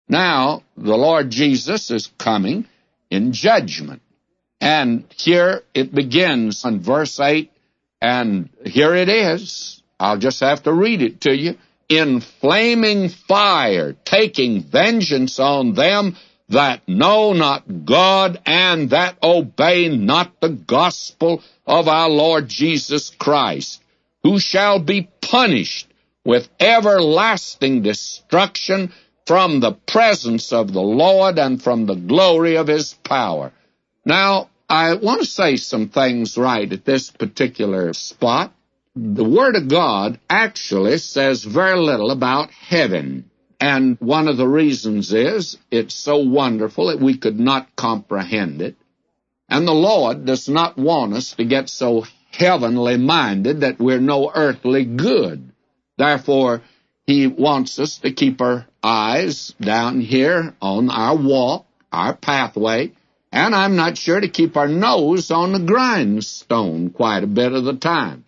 Now, the Lord Jesus is coming in judgment. And here it begins in verse 8, and here it is. I'll just have to read it to you. In flaming fire, taking vengeance on them that know not God and that obey not the gospel of our Lord Jesus Christ, who shall be punished with everlasting destruction from the presence of the Lord and from the glory of his power. Now, I want to say some things right at this particular spot. The Word of God actually says very little about heaven. And one of the reasons is it's so wonderful that we could not comprehend it. And the Lord does not want us to get so heavenly minded that we're no earthly good. Therefore, he wants us to keep our eyes down here on our walk, our pathway, and I'm not sure to keep our nose on the grindstone quite a bit of the time.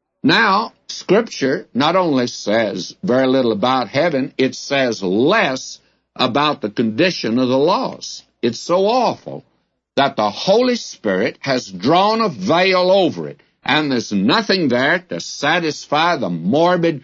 Now, Scripture not only says very little about heaven, it says less about the condition of the lost. It's so awful that the Holy Spirit has drawn a veil over it, and there's nothing there to satisfy the morbid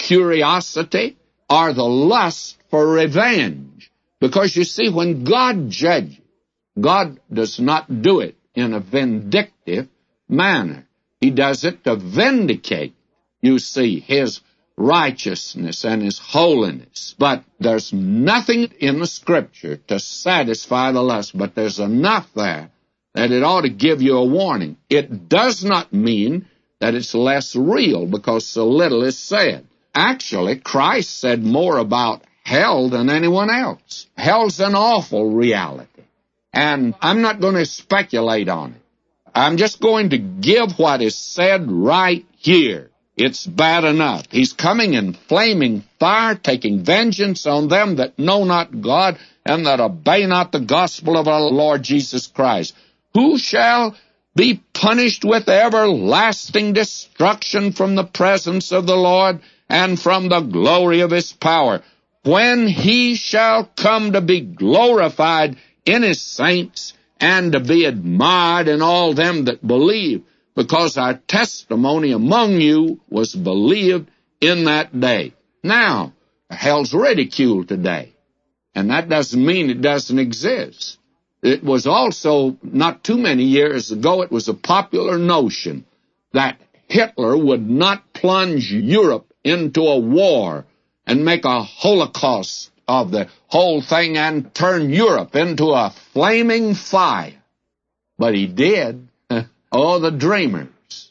curiosity or the lust for revenge. Because you see, when God judges, God does not do it in a vindictive manner. He does it to vindicate, you see, his righteousness and his holiness. But there's nothing in the Scripture to satisfy the lust, but there's enough there that it ought to give you a warning. It does not mean that it's less real because so little is said. Actually, Christ said more about hell than anyone else. Hell's an awful reality. And I'm not going to speculate on it. I'm just going to give what is said right here. It's bad enough. He's coming in flaming fire, taking vengeance on them that know not God and that obey not the gospel of our Lord Jesus Christ, who shall be punished with everlasting destruction from the presence of the Lord and from the glory of his power, when he shall come to be glorified in his saints and to be admired in all them that believe, because our testimony among you was believed in that day. Now, hell's ridiculed today, and that doesn't mean it doesn't exist. It was also, not too many years ago, it was a popular notion that Hitler would not plunge Europe into a war and make a holocaust of the whole thing and turn Europe into a flaming fire. But he did. Oh, the dreamers.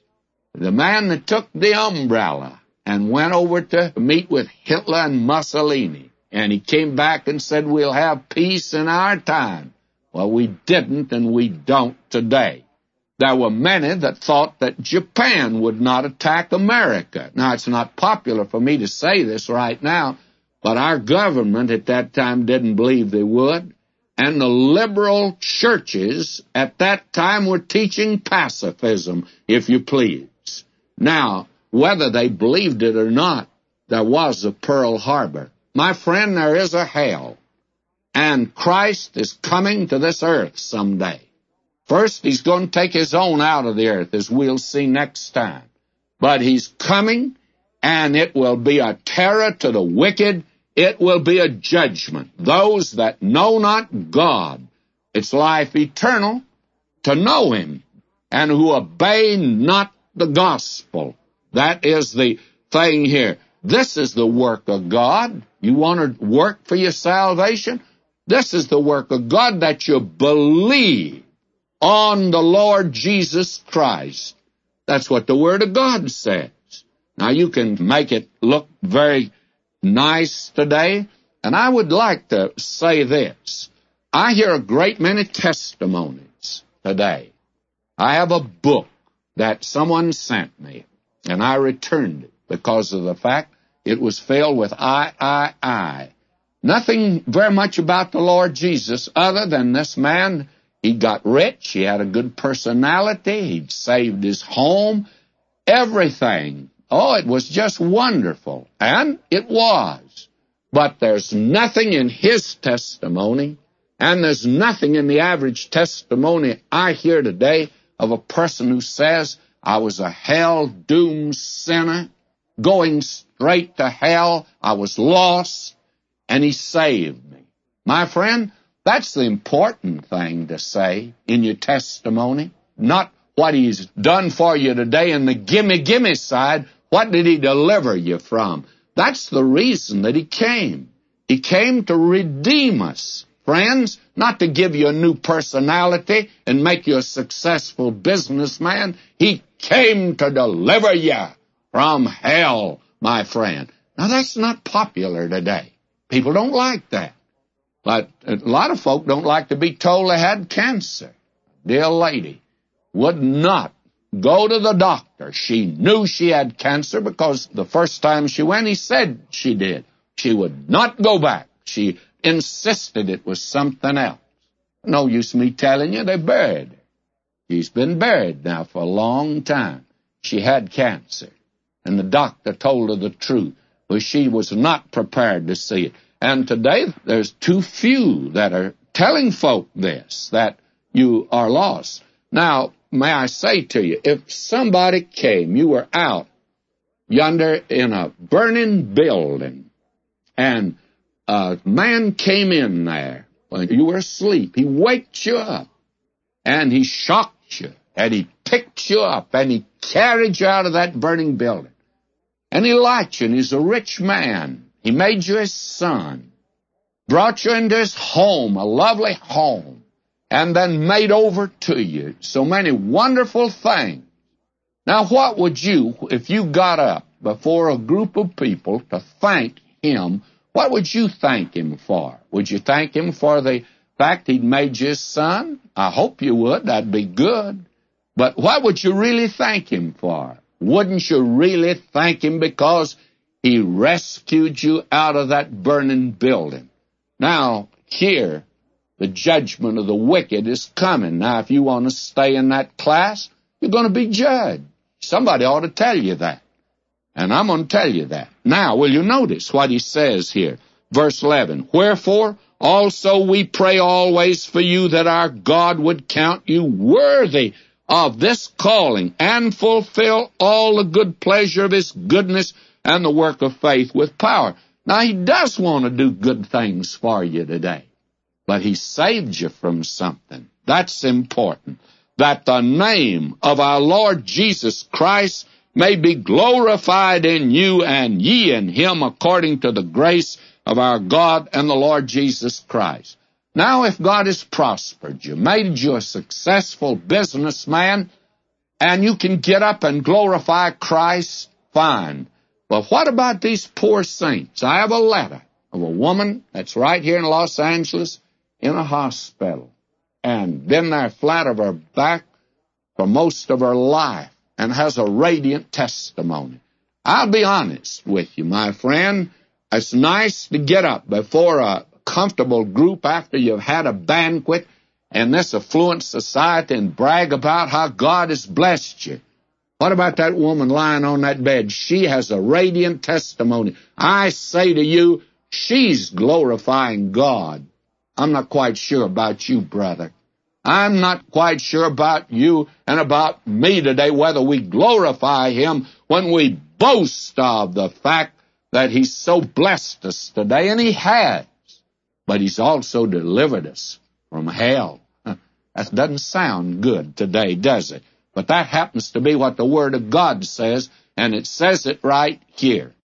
The man that took the umbrella and went over to meet with Hitler and Mussolini, and he came back and said, we'll have peace in our time. Well, we didn't, and we don't today. There were many that thought that Japan would not attack America. Now, it's not popular for me to say this right now, but our government at that time didn't believe they would, and the liberal churches at that time were teaching pacifism, if you please. Now, whether they believed it or not, there was a Pearl Harbor. My friend, there is a hell, and Christ is coming to this earth someday. First, he's going to take his own out of the earth, as we'll see next time. But he's coming, and it will be a terror to the wicked. It will be a judgment. Those that know not God, it's life eternal to know him, and who obey not the gospel. That is the thing here. This is the work of God. You want to work for your salvation? This is the work of God, that you believe on the Lord Jesus Christ. That's what the Word of God says. Now, you can make it look very nice today, and I would like to say this. I hear a great many testimonies today. I have a book that someone sent me, and I returned it because of the fact it was filled with I. Nothing very much about the Lord Jesus other than this man. He got rich, he had a good personality, he'd saved his home, everything. Oh, it was just wonderful. And it was. But there's nothing in his testimony, and there's nothing in the average testimony I hear today of a person who says, I was a hell-doomed sinner, going straight to hell, I was lost, and he saved me. My friend, that's the important thing to say in your testimony, not what he's done for you today in the gimme side. What did he deliver you from? That's the reason that he came. He came to redeem us, friends, not to give you a new personality and make you a successful businessman. He came to deliver you from hell, my friend. Now, that's not popular today. People don't like that. But a lot of folk don't like to be told they had cancer. Dear lady would not go to the doctor. She knew she had cancer because the first time she went, he said she did. She would not go back. She insisted it was something else. No use me telling you, they buried her. She's been buried now for a long time. She had cancer, and the doctor told her the truth, but she was not prepared to see it. And today, there's too few that are telling folk this, that you are lost. Now, may I say to you, if somebody came, you were out yonder in a burning building, and a man came in there when you were asleep. He waked you up, and he shocked you, and he picked you up, and he carried you out of that burning building. And he liked you, and he's a rich man. He made you his son, brought you into his home, a lovely home, and then made over to you so many wonderful things. Now, what would you, if you got up before a group of people to thank him, what would you thank him for? Would you thank him for the fact he'd made you his son? I hope you would. That'd be good. But what would you really thank him for? Wouldn't you really thank him because he rescued you out of that burning building? Now, here, the judgment of the wicked is coming. Now, if you want to stay in that class, you're going to be judged. Somebody ought to tell you that. And I'm going to tell you that. Now, will you notice what he says here? Verse 11, wherefore also we pray always for you that our God would count you worthy of this calling and fulfill all the good pleasure of his goodness and the work of faith with power. Now, he does want to do good things for you today, but he saved you from something. That's important. That the name of our Lord Jesus Christ may be glorified in you and ye in him according to the grace of our God and the Lord Jesus Christ. Now, if God has prospered you, made you a successful businessman, and you can get up and glorify Christ, fine. But what about these poor saints? I have a letter of a woman that's right here in Los Angeles in a hospital, and been there flat of her back for most of her life, and has a radiant testimony. I'll be honest with you, my friend. It's nice to get up before a comfortable group after you've had a banquet in this affluent society and brag about how God has blessed you. What about that woman lying on that bed? She has a radiant testimony. I say to you, she's glorifying God. I'm not quite sure about you, brother. I'm not quite sure about you and about me today, whether we glorify him when we boast of the fact that he's so blessed us today, and he has. But he's also delivered us from hell. That doesn't sound good today, does it? But that happens to be what the Word of God says, and it says it right here.